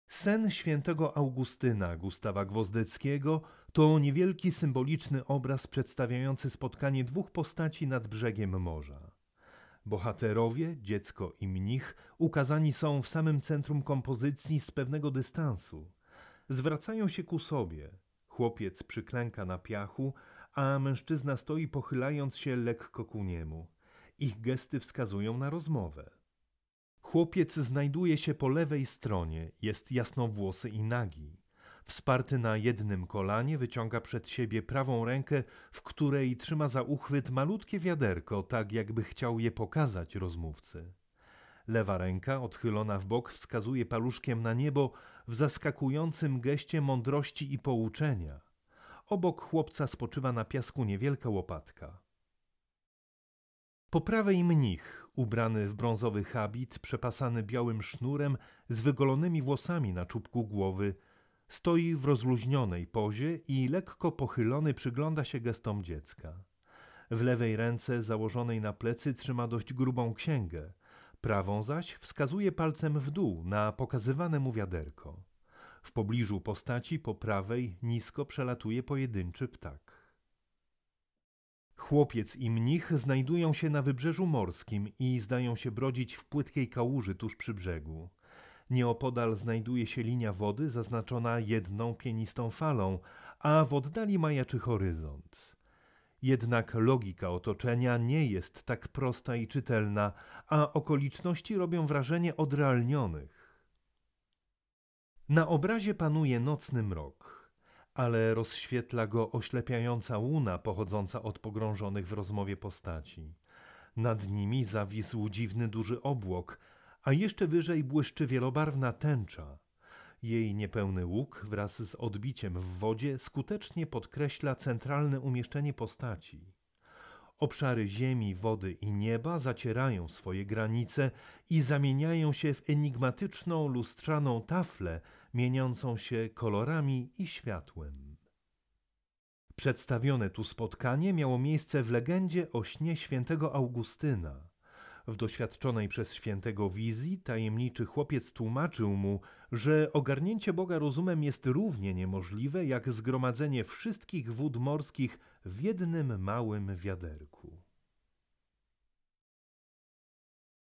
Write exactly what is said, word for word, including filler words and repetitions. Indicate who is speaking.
Speaker 1: Sen świętego Augustyna Gustawa Gwozdeckiego to niewielki symboliczny obraz przedstawiający spotkanie dwóch postaci nad brzegiem morza. Bohaterowie, dziecko i mnich, ukazani są w samym centrum kompozycji z pewnego dystansu. Zwracają się ku sobie. Chłopiec przyklęka na piachu, a mężczyzna stoi pochylając się lekko ku niemu. Ich gesty wskazują na rozmowę. Chłopiec znajduje się po lewej stronie, jest jasnowłosy i nagi. Wsparty na jednym kolanie wyciąga przed siebie prawą rękę, w której trzyma za uchwyt malutkie wiaderko, tak jakby chciał je pokazać rozmówcy. Lewa ręka, odchylona w bok, wskazuje paluszkiem na niebo w zaskakującym geście mądrości i pouczenia. Obok chłopca spoczywa na piasku niewielka łopatka. Po prawej mnich, ubrany w brązowy habit, przepasany białym sznurem, z wygolonymi włosami na czubku głowy, stoi w rozluźnionej pozie i lekko pochylony przygląda się gestom dziecka. W lewej ręce, założonej na plecy, trzyma dość grubą księgę, prawą zaś wskazuje palcem w dół na pokazywane mu wiaderko. W pobliżu postaci po prawej nisko przelatuje pojedynczy ptak. Chłopiec i mnich znajdują się na wybrzeżu morskim i zdają się brodzić w płytkiej kałuży tuż przy brzegu. Nieopodal znajduje się linia wody zaznaczona jedną pienistą falą, a w oddali majaczy horyzont. Jednak logika otoczenia nie jest tak prosta i czytelna, a okoliczności robią wrażenie odrealnionych. Na obrazie panuje nocny mrok, ale rozświetla go oślepiająca łuna pochodząca od pogrążonych w rozmowie postaci. Nad nimi zawisł dziwny duży obłok, a jeszcze wyżej błyszczy wielobarwna tęcza. Jej niepełny łuk wraz z odbiciem w wodzie skutecznie podkreśla centralne umieszczenie postaci. Obszary ziemi, wody i nieba zacierają swoje granice i zamieniają się w enigmatyczną, lustrzaną taflę, mieniącą się kolorami i światłem. Przedstawione tu spotkanie miało miejsce w legendzie o śnie świętego Augustyna. W doświadczonej przez świętego wizji tajemniczy chłopiec tłumaczył mu, że ogarnięcie Boga rozumem jest równie niemożliwe jak zgromadzenie wszystkich wód morskich w jednym małym wiaderku.